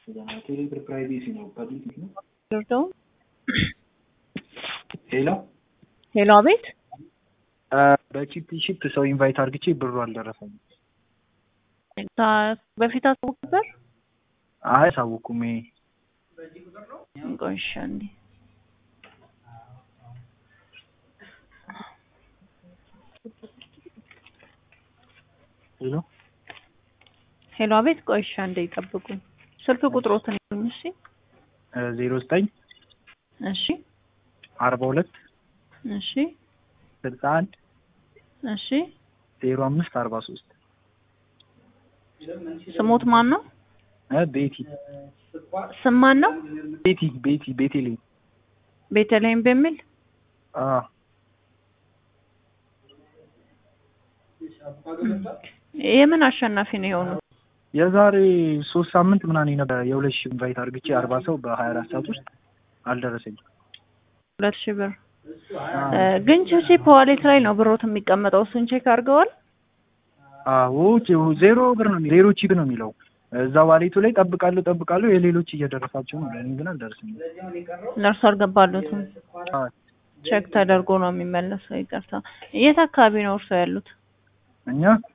ቴሌብር ፕራይቬሲ ነው ፐብሊክ ነው ዶርዶ ሄሎ ሄሎ አቤት በቺፕ ሺፕ ሰው ኢንቫይት አድርግቼ ብሩ አልደረሰም በፊት አስቡክ ነበር አይ ሳውቁም ቆይሻንዲ ሄሎ ሄሎ አቤት ቆይሻንዲ ይጠብቁ ስልክ ቁጥሮትን ይሁን እሺ 09 እሺ 42 እሺ 61 እሺ 05 43 ስሞት ማን ነው ቤቲ ስም ማን ነው ቤቴሌም ቤተልሔም በሚል የምን አሸናፊ ነው የሆነው የዛሬ 3 ሳምንት ምናምን ነበር የ2000 ኢንቫይት አድርግቼ 40 ሰው በ24 ሰዓት ውስጥ አልደረሰኝም 2000 ብር ግን ቺፕ ዋሌት ላይ ነው ብሮት የሚቀመጠው እሱን ቼክ አድርገዋል አዎ 0 ብር ነው 0 ቺፕ ነው የሚለው እዛ ዋሌቱ ላይ ጠብቃለሁ የሌሎች እየደረሳቸው ነው ለኔ ግን አልደረሰኝም ለርሶ አልገባሉትም ቼክ ተደርጎ ነው የሚመለሰው ይቅርታ የት አካባቢ ነው እርሶ ያሉት እኛ